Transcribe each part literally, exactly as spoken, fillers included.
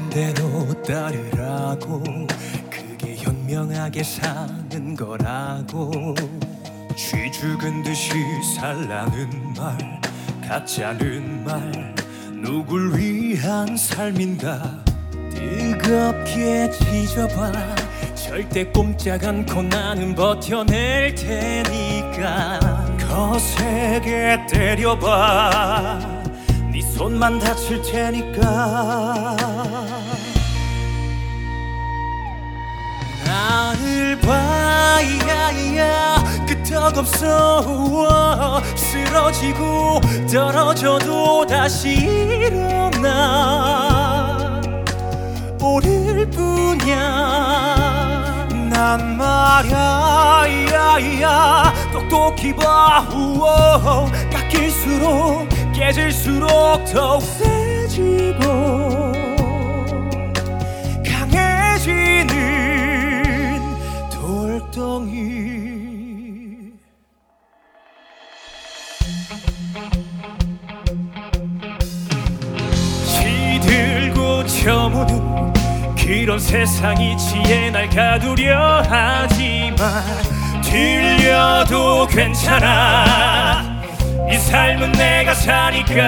대로 따르라고, 그게 현명하게 사는 거라고. 쥐 죽은 듯이 살라는 말, 가짜는 말, 누굴 위한 삶인가. 뜨겁게 지져봐, 절대 꼼짝 않고 나는 버텨낼 테니까. 거세게 때려봐, 네 손만 다칠 테니까. 나를 봐, 야야, 끄떡없어. 우와, 쓰러지고 떨어져도 다시 일어나. 오를 뿐이야. 난 말야, 야야, 똑똑히 봐. 우와, 깎일수록 깨질수록 더욱 세지고 강해지는 돌덩이. 시들고 저무는 그런 세상이 지혜 날 가두려 하지만, 들려도 괜찮아, 이 삶은 내가 사니까.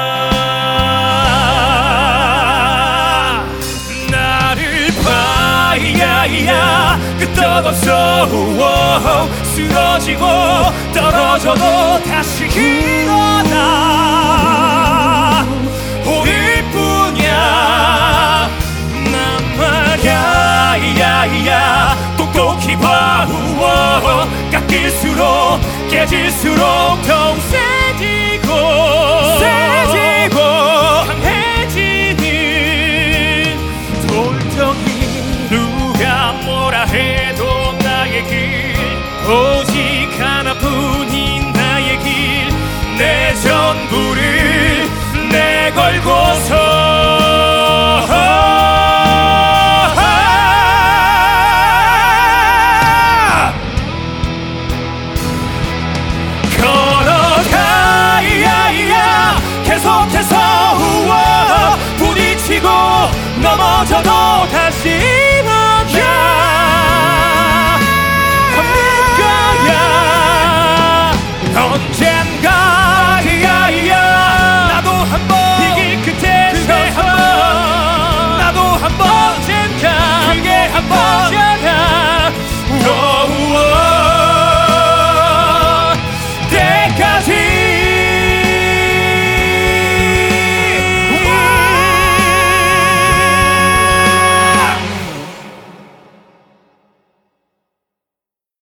나를 봐, 야야, 끄떡없어. 우와, 쓰러지고 떨어져도 다시 일어나. 오일 뿐이야. 난 말야, 야야, 똑똑히 봐. 우와, 깎일수록 깨질수록 더욱 세지고 세지고 강해지는 돌덩이. 누가 뭐라 해도 나의 길, 오직 하나뿐인 나의 길. 내 전부를 내걸고서 계속해서. 우와, 부딪히고 넘어져도 다시